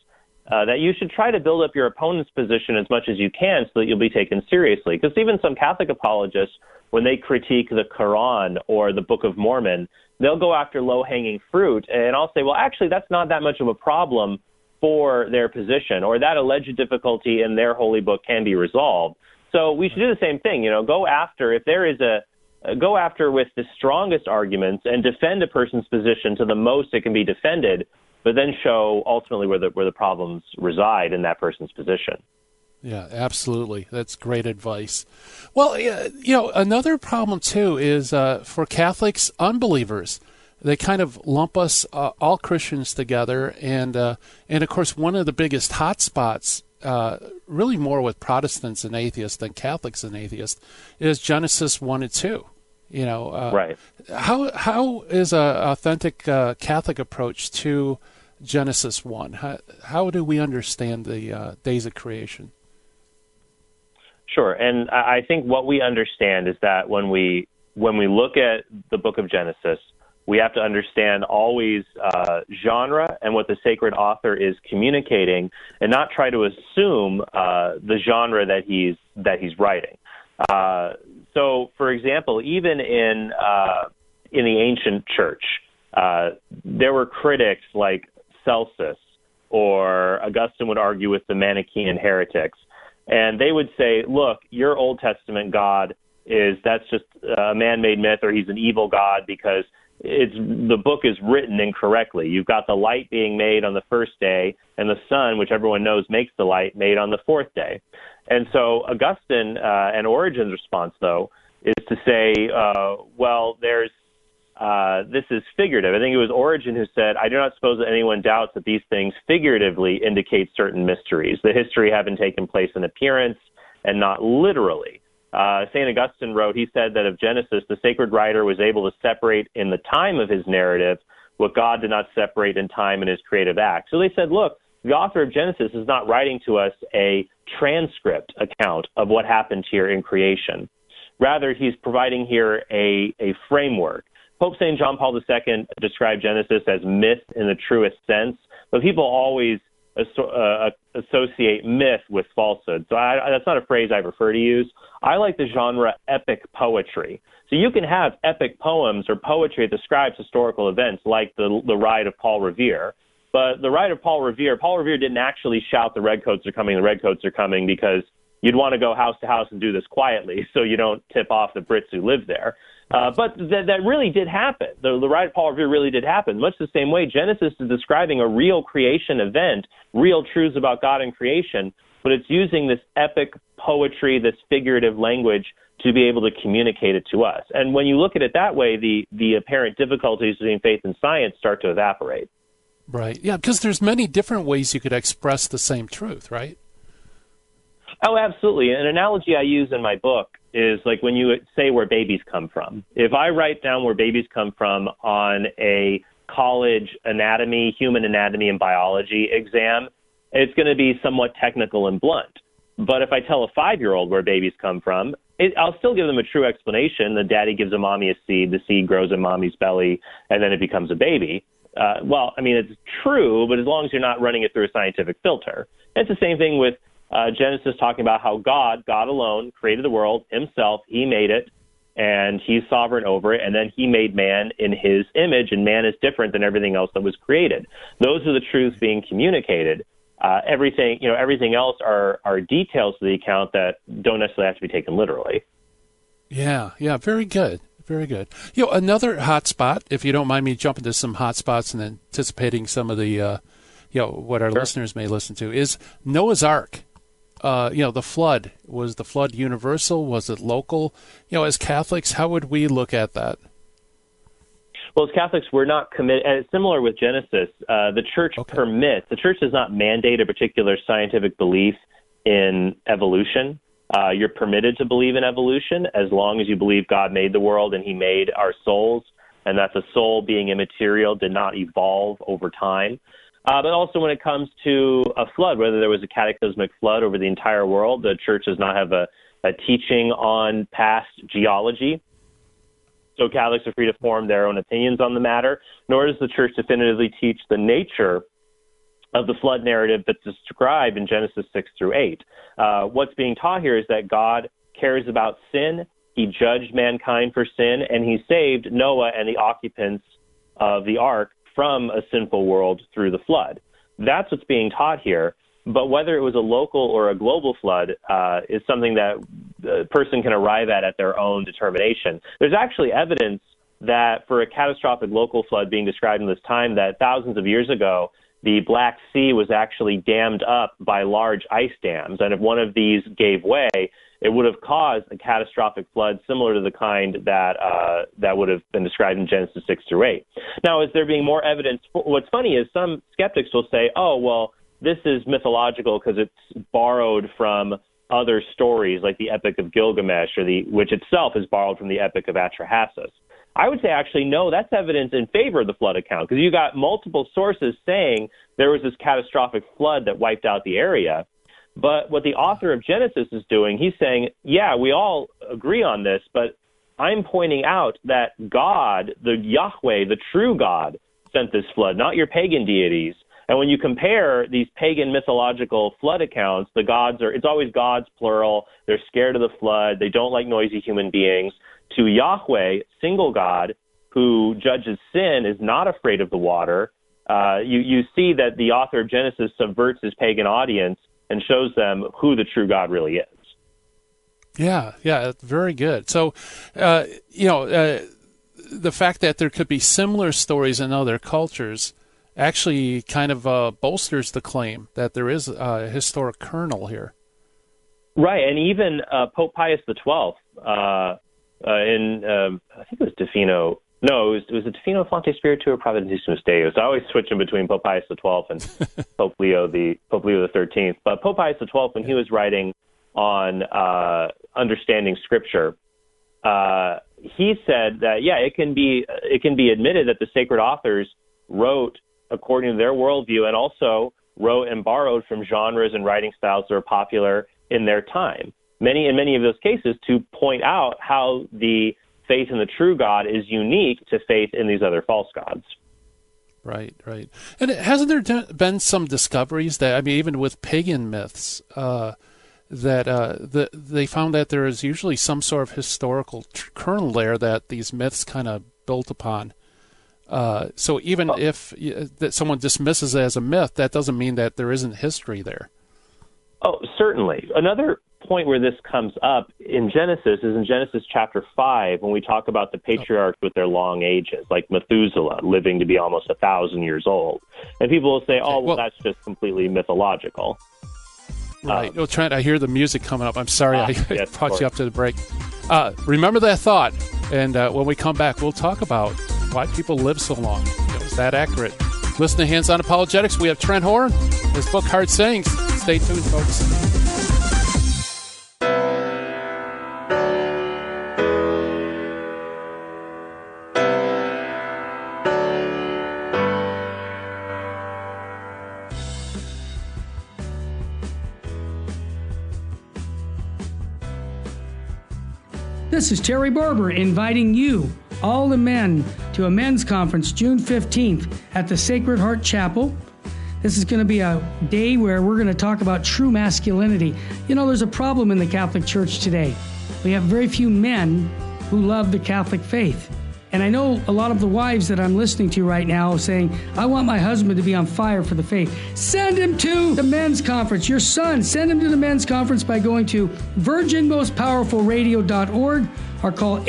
that you should try to build up your opponent's position as much as you can so that you'll be taken seriously. Because even some Catholic apologists, when they critique the Quran or the Book of Mormon, they'll go after low-hanging fruit, and I'll say, well, actually, that's not that much of a problem for their position, or that alleged difficulty in their holy book can be resolved. So we should do the same thing. Go after, if there is go after with the strongest arguments and defend a person's position to the most it can be defended, but then show ultimately where the problems reside in that person's position. Yeah, absolutely. That's great advice. Well, another problem too is for Catholics, unbelievers. They kind of lump us all Christians together, and of course one of the biggest hot spots, really more with Protestants and atheists than Catholics and atheists, is Genesis 1 and 2. Right. How is an authentic Catholic approach to Genesis 1? How do we understand the days of creation? Sure, and I think what we understand is that when we look at the book of Genesis, we have to understand always genre and what the sacred author is communicating, and not try to assume the genre that he's writing. So, for example, even in the ancient church, there were critics like Celsus, or Augustine would argue with the Manichaean heretics, and they would say, look, your Old Testament God that's just a man-made myth, or he's an evil God because the book is written incorrectly. You've got the light being made on the first day, and the sun, which everyone knows makes the light, made on the fourth day. And so Augustine and Origen's response, though, is to say, this is figurative. I think it was Origen who said, I do not suppose that anyone doubts that these things figuratively indicate certain mysteries, the history having taken place in appearance and not literally. St. Augustine wrote, he said that of Genesis, the sacred writer was able to separate in the time of his narrative what God did not separate in time in his creative act. So they said, look, the author of Genesis is not writing to us a transcript account of what happened here in creation. Rather, he's providing here a framework. Pope St. John Paul II described Genesis as myth in the truest sense, but people always associate myth with falsehood. So that's not a phrase I prefer to use. I like the genre epic poetry. So you can have epic poems or poetry that describes historical events like the Ride of Paul Revere. But the Ride of Paul Revere didn't actually shout the redcoats are coming because you'd want to go house to house and do this quietly so you don't tip off the Brits who live there. But that really did happen. The Ride of Paul Revere really did happen. Much the same way, Genesis is describing a real creation event, real truths about God and creation, but it's using this epic poetry, this figurative language to be able to communicate it to us. And when you look at it that way, the apparent difficulties between faith and science start to evaporate. Right. Yeah, because there's many different ways you could express the same truth, right? Oh, absolutely. An analogy I use in my book is like when you say where babies come from. If I write down where babies come from on a college anatomy, human anatomy and biology exam, it's going to be somewhat technical and blunt. But if I tell a 5-year-old where babies come from, I'll still give them a true explanation. The daddy gives a mommy a seed, the seed grows in mommy's belly, and then it becomes a baby. It's true, but as long as you're not running it through a scientific filter. It's the same thing with Genesis talking about how God alone, created the world himself. He made it, and he's sovereign over it, and then he made man in his image, and man is different than everything else that was created. Those are the truths being communicated. Everything else are details to the account that don't necessarily have to be taken literally. Yeah, very good. Very good. Another hot spot, if you don't mind me jumping to some hot spots and anticipating some of the, what our listeners may listen to, is Noah's Ark. The flood. Was the flood universal? Was it local? As Catholics, how would we look at that? Well, as Catholics, we're not committed. And it's similar with Genesis. The Church permits. The Church does not mandate a particular scientific belief in evolution. You're permitted to believe in evolution as long as you believe God made the world and he made our souls, and that the soul, being immaterial, did not evolve over time. But also when it comes to a flood, whether there was a cataclysmic flood over the entire world, the Church does not have a teaching on past geology. So Catholics are free to form their own opinions on the matter, nor does the Church definitively teach the nature of the flood narrative that's described in Genesis 6 through 8. What's being taught here is that God cares about sin. He judged mankind for sin, and he saved Noah and the occupants of the ark from a sinful world through the flood. That's what's being taught here. But whether it was a local or a global flood is something that the person can arrive at their own determination. There's actually evidence that for a catastrophic local flood being described in this time, that thousands of years ago, the Black Sea was actually dammed up by large ice dams. And if one of these gave way, it would have caused a catastrophic flood similar to the kind that would have been described in Genesis 6 through 8. Now, is there being more evidence? What's funny is some skeptics will say, oh, well, this is mythological because it's borrowed from other stories like the Epic of Gilgamesh, which itself is borrowed from the Epic of Atrahasis. I would say, actually, no, that's evidence in favor of the flood account, because you got multiple sources saying there was this catastrophic flood that wiped out the area. But what the author of Genesis is doing, he's saying, yeah, we all agree on this, but I'm pointing out that God, the Yahweh, the true God, sent this flood, not your pagan deities. And when you compare these pagan mythological flood accounts, it's always gods, plural. They're scared of the flood. They don't like noisy human beings. To Yahweh, single God, who judges sin, is not afraid of the water. You see that the author of Genesis subverts his pagan audience and shows them who the true God really is. Yeah, very good. So, the fact that there could be similar stories in other cultures actually kind of bolsters the claim that there is a historic kernel here. Right, and even Pope Pius XII, I think it was Defino. No, it was a Defino Fonte Spiritu or Providentissimus Deus. I always switch in between Pope Pius XII and Pope Leo XIII. But Pope Pius XII, when he was writing on understanding Scripture, he said that it can be admitted that the sacred authors wrote according to their worldview, and also wrote and borrowed from genres and writing styles that are popular in their time. In many of those cases, to point out how the faith in the true God is unique to faith in these other false gods. Right. And hasn't there been some discoveries that, even with pagan myths, that they found that there is usually some sort of historical kernel there that these myths kind of built upon? So even if that someone dismisses it as a myth, that doesn't mean that there isn't history there. Oh, certainly. Another point where this comes up in Genesis is in Genesis chapter 5, when we talk about the patriarchs with their long ages, like Methuselah living to be almost 1,000 years old. And people will say, that's just completely mythological. Right. Trent, I hear the music coming up. I'm sorry I brought you up to the break. Remember that thought. And when we come back, we'll talk about why people live so long. Is that accurate? Listen to Hands On Apologetics. We have Trent Horn, his book, Hard Sayings. Stay tuned, folks. This is Terry Barber inviting you, all the men, to a men's conference June 15th at the Sacred Heart Chapel. This is going to be a day where we're going to talk about true masculinity. There's a problem in the Catholic Church today. We have very few men who love the Catholic faith. And I know a lot of the wives that I'm listening to right now saying, I want my husband to be on fire for the faith. Send him to the men's conference. Your son, send him to the men's conference by going to virginmostpowerfulradio.org or call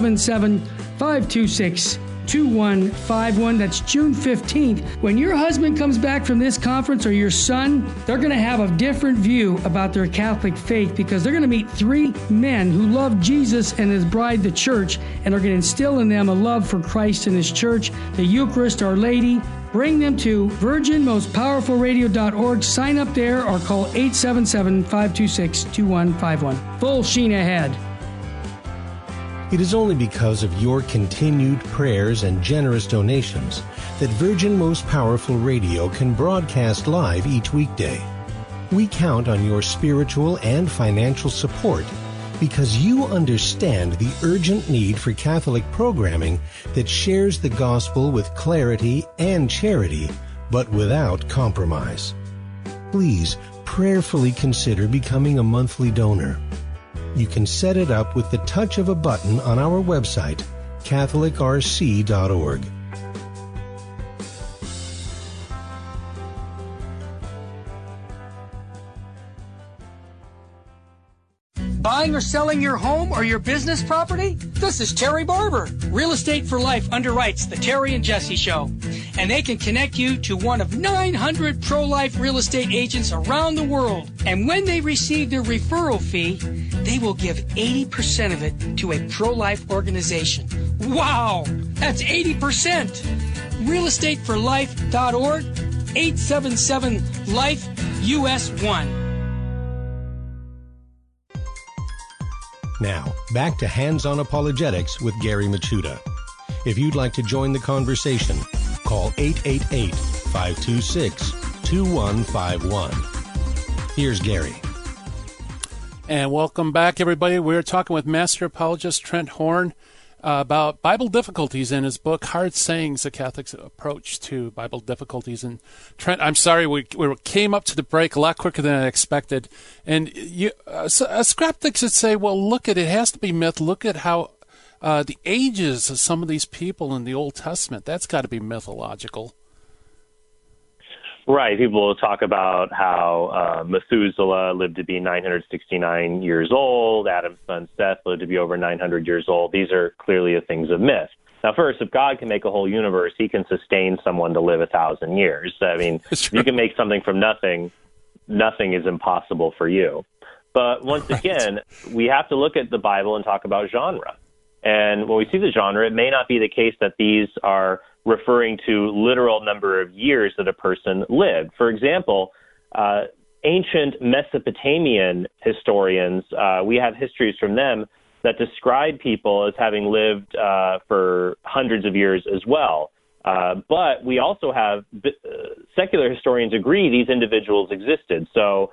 877-526-2151. That's June 15th. When your husband comes back from this conference, or your son, they're going to have a different view about their Catholic faith, because they're going to meet 3 men who love Jesus and his bride, the church, and are going to instill in them a love for Christ and his church, the Eucharist, Our Lady. Bring them to virginmostpowerfulradio.org. Sign up there or call 877-526-2151. Full sheen ahead. It is only because of your continued prayers and generous donations that Virgin Most Powerful Radio can broadcast live each weekday. We count on your spiritual and financial support because you understand the urgent need for Catholic programming that shares the gospel with clarity and charity but without compromise. Please prayerfully consider becoming a monthly donor. You can set it up with the touch of a button on our website, catholicrc.org. Buying or selling your home or your business property? This is Terry Barber. Real Estate for Life underwrites the Terry and Jesse Show. And they can connect you to one of 900 pro-life real estate agents around the world. And when they receive their referral fee, they will give 80% of it to a pro-life organization. Wow! That's 80%! realestateforlife.org, 877-LIFE-US1. Now, back to Hands On Apologetics with Gary Machuda. If you'd like to join the conversation, call 888-526-2151. Here's Gary. And welcome back, everybody. We're talking with Master Apologist Trent Horn about Bible difficulties in his book, Hard Sayings, A Catholic's Approach to Bible Difficulties. And Trent, I'm sorry, we came up to the break a lot quicker than I expected. And skeptics would say, well, look at it has to be myth. Look at how the ages of some of these people in the Old Testament, that's got to be mythological. Right. People will talk about how Methuselah lived to be 969 years old. Adam's son Seth lived to be over 900 years old. These are clearly the things of myth. Now, first, if God can make a whole universe, he can sustain someone to live 1,000 years. I mean, if you can make something from nothing, nothing is impossible for you. But once again, we have to look at the Bible and talk about genre. And when we see the genre, it may not be the case that these are referring to literal number of years that a person lived. For example, ancient Mesopotamian historians, we have histories from them that describe people as having lived for hundreds of years as well. But we also have secular historians agree these individuals existed. So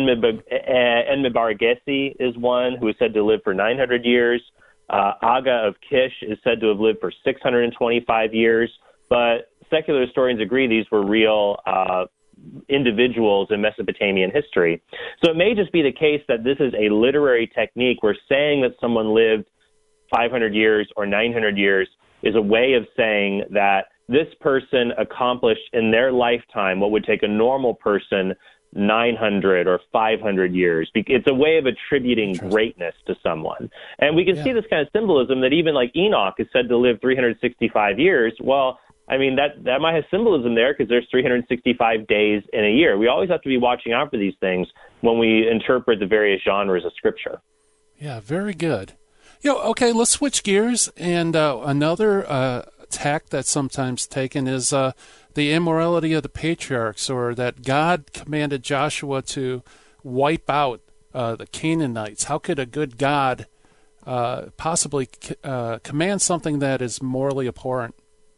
Enmebaragesi is one who is said to live for 900 years. Aga of Kish is said to have lived for 625 years, but secular historians agree these were real individuals in Mesopotamian history. So it may just be the case that this is a literary technique where saying that someone lived 500 years or 900 years is a way of saying that this person accomplished in their lifetime what would take a normal person 900 or 500 years. It's a way of attributing greatness to someone. And we can see this kind of symbolism that even like Enoch is said to live 365 years. Well, I mean, that might have symbolism there because there's 365 days in a year. We always have to be watching out for these things when we interpret the various genres of Scripture. Yeah, very good. Okay, let's switch gears. And another tack that's sometimes taken is the immorality of the patriarchs, or that God commanded Joshua to wipe out the Canaanites. How could a good God possibly command something that is morally abhorrent?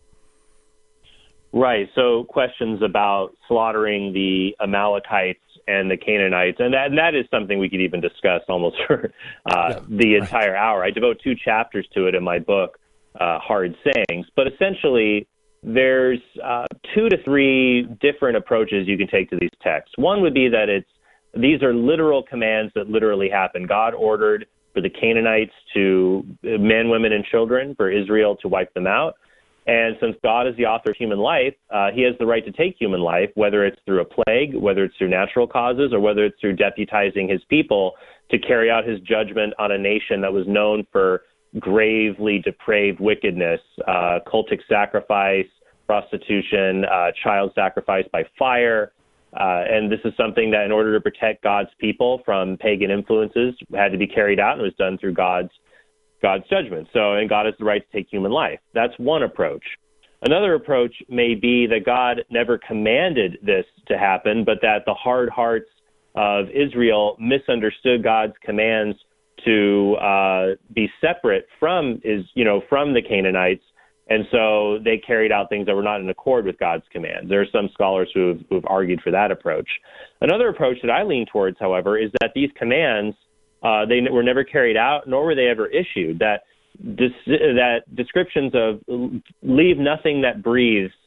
Right. So questions about slaughtering the Amalekites and the Canaanites, and that is something we could even discuss almost for the entire hour. I devote 2 chapters to it in my book, Hard Sayings. But essentially, there's 2 to 3 different approaches you can take to these texts. One would be that these are literal commands that literally happen. God ordered for the Canaanites to men, women, and children, for Israel to wipe them out. And since God is the author of human life, he has the right to take human life, whether it's through a plague, whether it's through natural causes, or whether it's through deputizing his people to carry out his judgment on a nation that was known for gravely depraved wickedness, cultic sacrifice, prostitution, child sacrifice by fire. And this is something that in order to protect God's people from pagan influences had to be carried out and was done through God's judgment. And God has the right to take human life. That's one approach. Another approach may be that God never commanded this to happen, but that the hard hearts of Israel misunderstood God's commands to be separate from the Canaanites, and so they carried out things that were not in accord with God's commands. There are some scholars who've argued for that approach. Another approach that I lean towards, however, is that these commands they were never carried out, nor were they ever issued. That descriptions of leave nothing that breathes /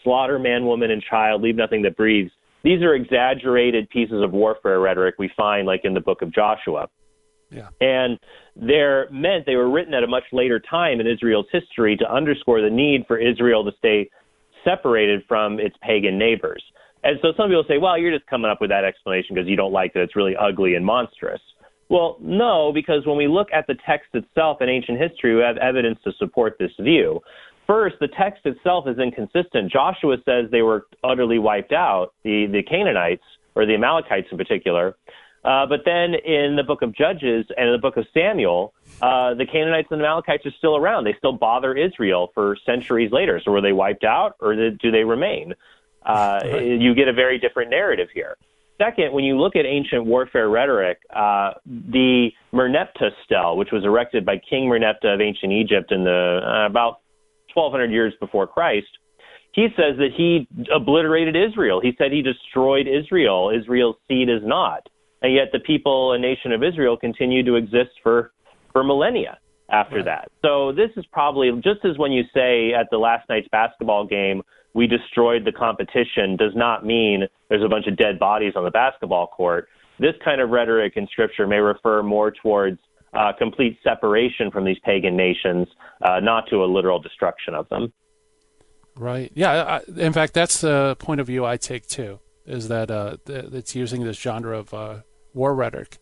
slaughter man, woman, and child, leave nothing that breathes. These are exaggerated pieces of warfare rhetoric we find like in the book of Joshua. Yeah. And they were written at a much later time in Israel's history to underscore the need for Israel to stay separated from its pagan neighbors. And so some people say, well, you're just coming up with that explanation because you don't like that it's really ugly and monstrous. Well, no, because when we look at the text itself in ancient history, we have evidence to support this view. First, the text itself is inconsistent. Joshua says they were utterly wiped out, the Canaanites, or the Amalekites in particular. But then in the book of Judges and in the book of Samuel, the Canaanites and the Amalekites are still around. They still bother Israel for centuries later. So were they wiped out, or do they remain? You get a very different narrative here. Second, when you look at ancient warfare rhetoric, the Merneptah stele, which was erected by King Merneptah of ancient Egypt in the about 1,200 years before Christ, he says that he obliterated Israel. He said he destroyed Israel. Israel's seed is not. And yet the people and nation of Israel continue to exist for millennia after that. So this is probably, just as when you say at the last night's basketball game, we destroyed the competition, does not mean there's a bunch of dead bodies on the basketball court. This kind of rhetoric in Scripture may refer more towards complete separation from these pagan nations, not to a literal destruction of them. Right. Yeah. In fact, that's the point of view I take, too, is that it's using this genre of war rhetoric.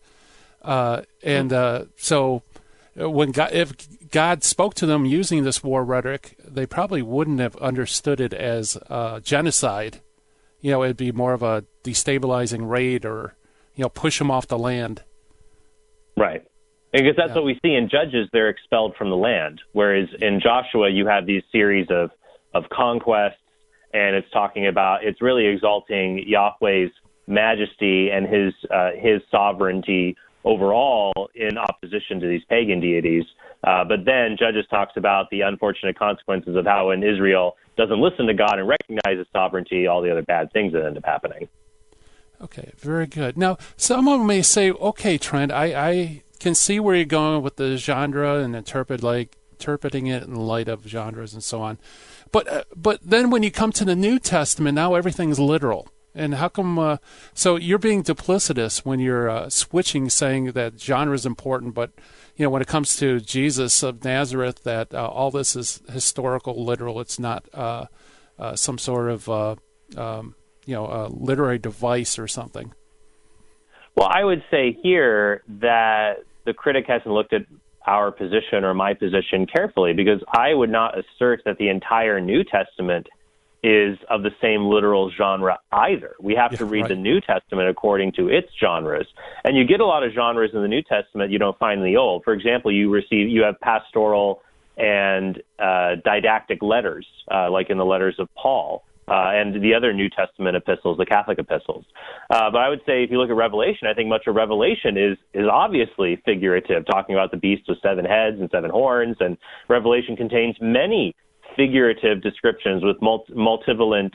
So when if God spoke to them using this war rhetoric, they probably wouldn't have understood it as genocide. It'd be more of a destabilizing raid or, push them off the land. Right. Because that's what we see in Judges, they're expelled from the land. Whereas in Joshua, you have these series of conquests, and it's really exalting Yahweh's majesty and his sovereignty overall in opposition to these pagan deities. But then Judges talks about the unfortunate consequences of how when Israel doesn't listen to God and recognize his sovereignty, all the other bad things that end up happening. Okay, very good. Now, someone may say, okay, Trent, I can see where you're going with the genre and interpreting it in light of genres and so on. But then when you come to the New Testament, now everything's literal. And how come? So you're being duplicitous when you're switching, saying that genre is important, but when it comes to Jesus of Nazareth, that all this is historical, literal. It's not some sort of literary device or something. Well, I would say here that the critic hasn't looked at our position or my position carefully, because I would not assert that the entire New Testament is of the same literal genre either. We have to read the New Testament according to its genres. And you get a lot of genres in the New Testament you don't find in the Old. For example, you have pastoral and didactic letters, like in the letters of Paul, and the other New Testament epistles, the Catholic epistles. But I would say if you look at Revelation, I think much of Revelation is obviously figurative, talking about the beast with 7 heads and 7 horns, and Revelation contains many figurative descriptions with multivalent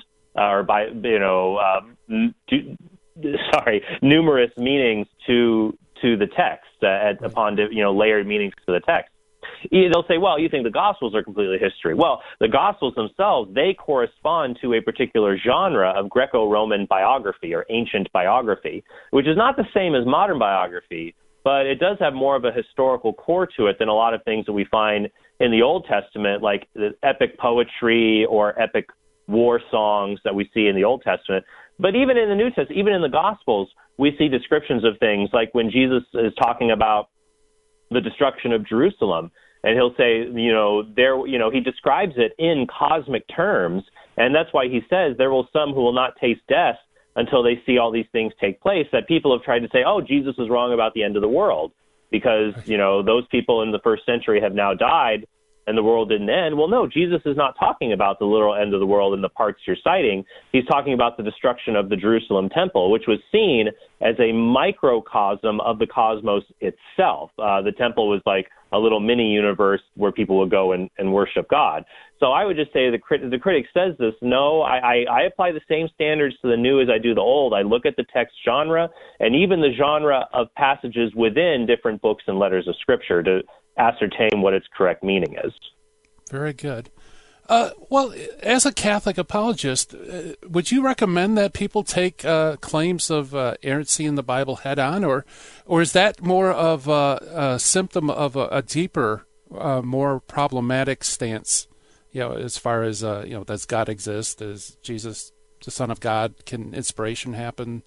numerous meanings to the text upon layered meanings to the text. They'll say, well, you think the Gospels are completely history. Well, the Gospels themselves, they correspond to a particular genre of Greco-Roman biography or ancient biography, which is not the same as modern biography, but it does have more of a historical core to it than a lot of things that we find in the Old Testament, like the epic poetry or epic war songs that we see in the Old Testament. But even in the New Testament, even in the Gospels, we see descriptions of things like when Jesus is talking about the destruction of Jerusalem, and he'll say, he describes it in cosmic terms, and that's why he says there will some who will not taste death until they see all these things take place, that people have tried to say, oh, Jesus is wrong about the end of the world because, those people in the first century have now died and the world didn't end. Well, no, Jesus is not talking about the literal end of the world in the parts you're citing. He's talking about the destruction of the Jerusalem temple, which was seen as a microcosm of the cosmos itself. The temple was like a little mini universe where people would go and worship God. So I would just say the critic says this. No, I apply the same standards to the new as I do the old. I look at the text genre and even the genre of passages within different books and letters of Scripture to ascertain what its correct meaning is. Very good. Well, as a Catholic apologist, would you recommend that people take claims of errancy in the Bible head on, or is that more of a symptom of a deeper, more problematic stance? As far as does God exist? Is Jesus the Son of God? Can inspiration happen?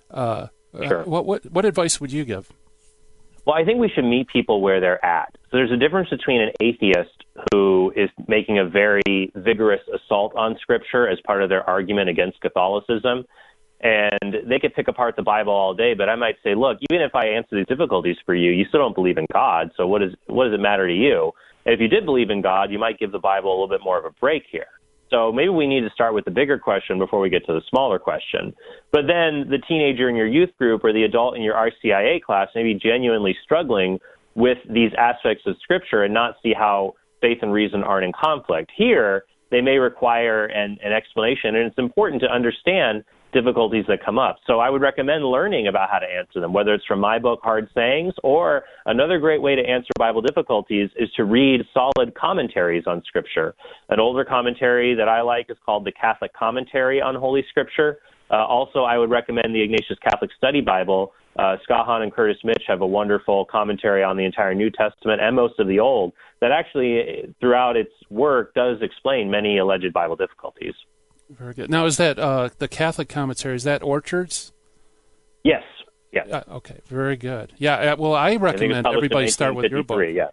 Sure. What advice would you give? Well, I think we should meet people where they're at. So there's a difference between an atheist who is making a very vigorous assault on Scripture as part of their argument against Catholicism, and they could pick apart the Bible all day, but I might say, look, even if I answer these difficulties for you, you still don't believe in God, so what does it matter to you? And if you did believe in God, you might give the Bible a little bit more of a break here. So maybe we need to start with the bigger question before we get to the smaller question. But then the teenager in your youth group or the adult in your RCIA class may be genuinely struggling with these aspects of Scripture and not see how faith and reason aren't in conflict. Here, they may require an explanation, and it's important to understand difficulties that come up. So I would recommend learning about how to answer them, whether it's from my book, Hard Sayings, or another great way to answer Bible difficulties is to read solid commentaries on Scripture. An older commentary that I like is called the Catholic Commentary on Holy Scripture. Also, I would recommend the Ignatius Catholic Study Bible. Scott Hahn and Curtis Mitch have a wonderful commentary on the entire New Testament and most of the Old that actually, throughout its work, does explain many alleged Bible difficulties. Very good. Now, is that the Catholic commentary? Is that Orchard's? Yes. Okay. Very good. Yeah. Well, I recommend everybody start with your book. Yeah.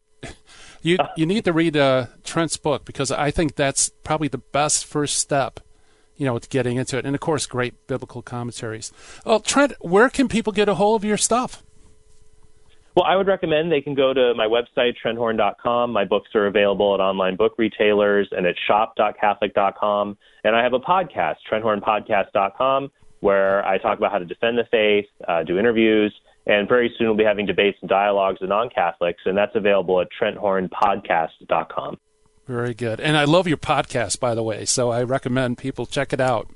You need to read Trent's book because I think that's probably the best first step, to getting into it. And of course, great biblical commentaries. Well, Trent, where can people get a hold of your stuff? Well, I would recommend they can go to my website, trenthorn.com. My books are available at online book retailers and at shop.catholic.com. And I have a podcast, trenthornpodcast.com, where I talk about how to defend the faith, do interviews, and very soon we'll be having debates and dialogues with non-Catholics, and that's available at trenthornpodcast.com. Very good. And I love your podcast, by the way, so I recommend people check it out.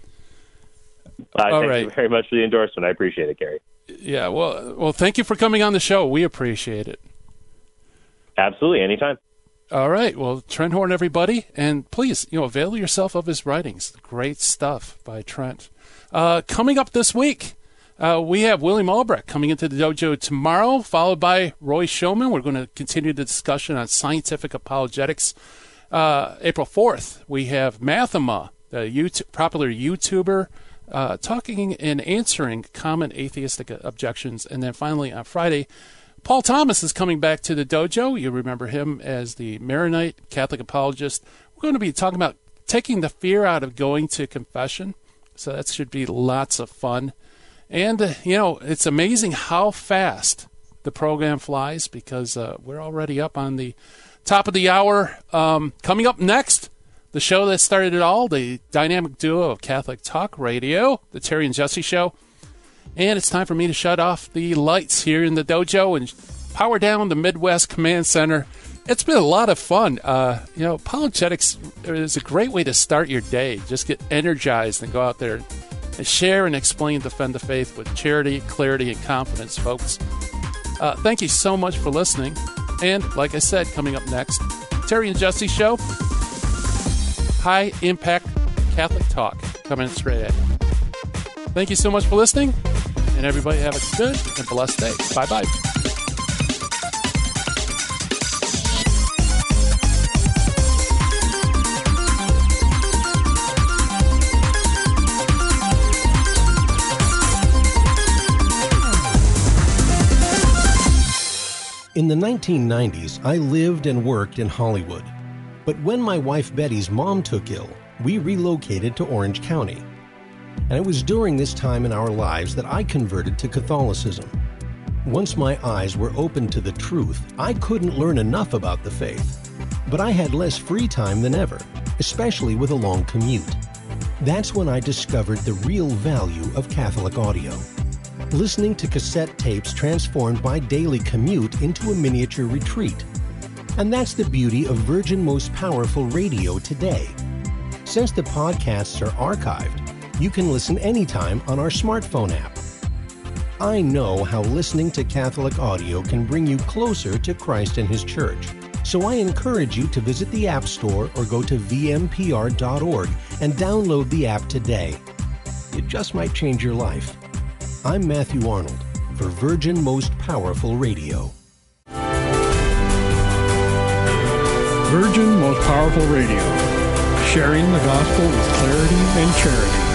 Thank you very much for the endorsement. I appreciate it, Gary. Yeah, well, thank you for coming on the show. We appreciate it. Absolutely, anytime. All right, well, Trent Horn, everybody, and please, avail yourself of his writings. Great stuff by Trent. Coming up this week, we have William Albrecht coming into the dojo tomorrow, followed by Roy Showman. We're going to continue the discussion on scientific apologetics. April 4th, we have Mathema, the popular YouTuber, talking and answering common atheistic objections. And then finally on Friday, Paul Thomas is coming back to the dojo. You remember him as the Maronite Catholic apologist. We're going to be talking about taking the fear out of going to confession. So that should be lots of fun. And, it's amazing how fast the program flies because we're already up on the top of the hour. Coming up next, the show that started it all, the dynamic duo of Catholic Talk Radio, the Terry and Jesse Show. And it's time for me to shut off the lights here in the dojo and power down the Midwest Command Center. It's been a lot of fun. Apologetics is a great way to start your day. Just get energized and go out there and share and explain and defend the faith with charity, clarity, and confidence, folks. Thank you so much for listening. And like I said, coming up next, Terry and Jesse Show. High impact Catholic talk coming straight at you. Thank you so much for listening, and everybody have a good and blessed day. Bye-bye. In the 1990s, I lived and worked in Hollywood. But when my wife Betty's mom took ill, we relocated to Orange County. And it was during this time in our lives that I converted to Catholicism. Once my eyes were opened to the truth, I couldn't learn enough about the faith. But I had less free time than ever, especially with a long commute. That's when I discovered the real value of Catholic audio. Listening to cassette tapes transformed my daily commute into a miniature retreat. And that's the beauty of Virgin Most Powerful Radio today. Since the podcasts are archived, you can listen anytime on our smartphone app. I know how listening to Catholic audio can bring you closer to Christ and His Church. So I encourage you to visit the App Store or go to vmpr.org and download the app today. It just might change your life. I'm Matthew Arnold for Virgin Most Powerful Radio. Virgin Most Powerful Radio, sharing the gospel with clarity and charity.